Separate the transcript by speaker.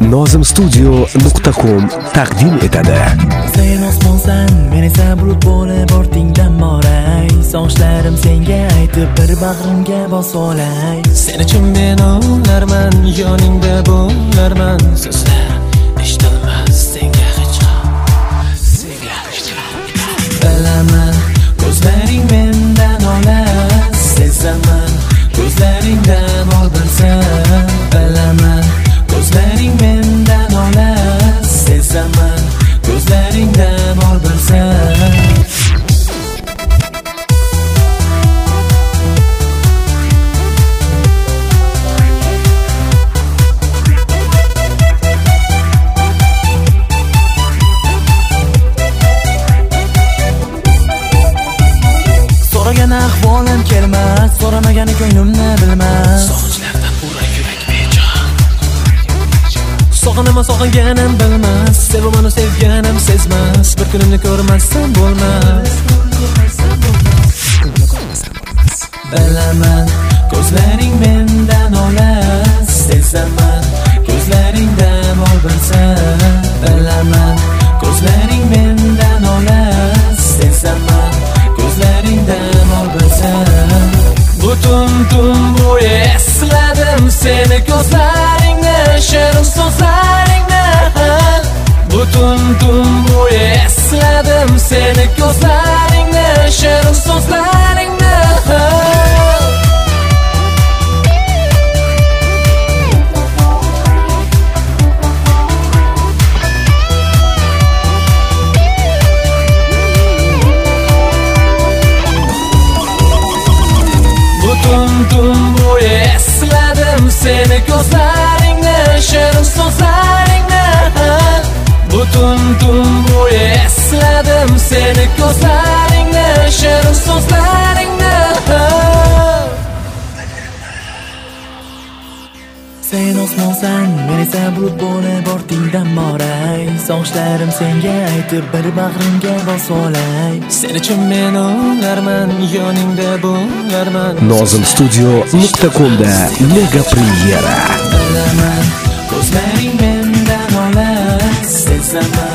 Speaker 1: nozimstudio.com taqdim etadi.
Speaker 2: Sen osmonsan, men esa bulut bo'lib ortingdan boray. Sochlarim senga aytib bir bag'rimga bosolay.
Speaker 3: Sen uchun men o'larman, yoningda bo'larman. So'zlar eshitilmas senga hech
Speaker 2: bilaman, ko'zlaring mendan olas. Sezaman, ko'zlaringdan ol bilsam. Bilaman, ko'zlaring mendan olas. Sezaman, ko'zlaringdan ol bilsam. So'ragan ahvolim kelmas, so'ramagani ko'nglimni bilmas.
Speaker 3: Sog'inchlardan urar yurak bejon.
Speaker 2: Sog'inaman, sog'inganim bilmas, sevaman, sevganim sezmas. Bir kunimni ko'rmasam bo'lmas. Bilaman, ko'zlaring mendan olas. Sezaman, ko'zlaringdan ol bilsam. Bilaman, ko'zlaring mendan olas. Sezaman, ko'zlaringdan ol bilsam.
Speaker 3: Butun tun bo'yi esladim seni, ko'zlaringni, shirin so'zlaringni. Butun tun bo'yi esladim seni, ko'zlaringni, shirin so'zlaringni. Tun bo'yi esladim seni, ko'zlaringni, shirin so'zlaringni. Butun tun bo'yi esladim seni, ko'zlaringni, shirin so'zlaringni.
Speaker 2: Sen osmonsan, men esa bulut bo'lib ortingdan boray. Sochlarim senga aytib bir bag'rimga bosolay.
Speaker 3: Sen uchun men o'larman, yoningda bo'larman.
Speaker 1: nozimstudio.com da mega premyera.
Speaker 2: Bilaman, ko'zlaring mendan olas. Sezaman,